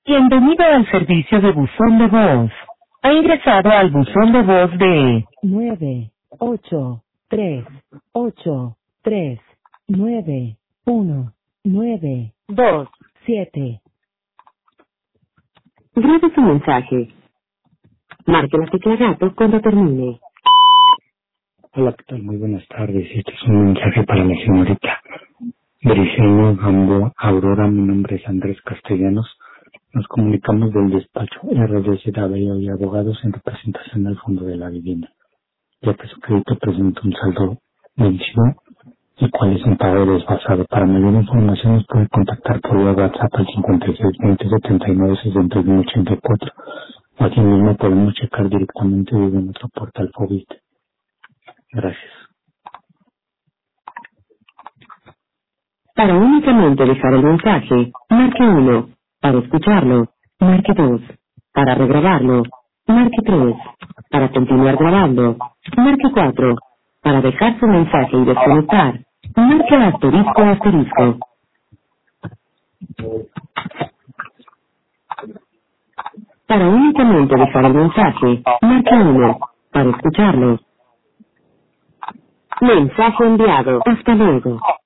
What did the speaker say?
Bienvenido al servicio de buzón de voz. Ha ingresado al buzón de voz de 983-839-197. Grabe su mensaje. Marque la tecla gato cuando termine. Hola, ¿qué tal? Muy buenas tardes. Este es un mensaje para la señorita Briceño Gamboa Aurora. Mi nombre es Andrés Castellanos. Nos comunicamos del despacho RDC Abello y Abogados en representación del Fondo de la Vivienda, ya que su crédito presenta un saldo vencido, el cual es un pago desfasado. Para mayor información nos puede contactar por vía WhatsApp al 5620-79-61-84, o aquí mismo podemos checar directamente desde nuestro portal Fobit. Gracias. Para únicamente dejar el mensaje, marque 1. Para escucharlo, marque 2. Para regrabarlo, marque 3. Para continuar grabando, marque 4. Para dejar su mensaje y desconectar, marque asterisco. Para únicamente dejar el mensaje, marque 1. Para escucharlo. Mensaje enviado. Hasta luego.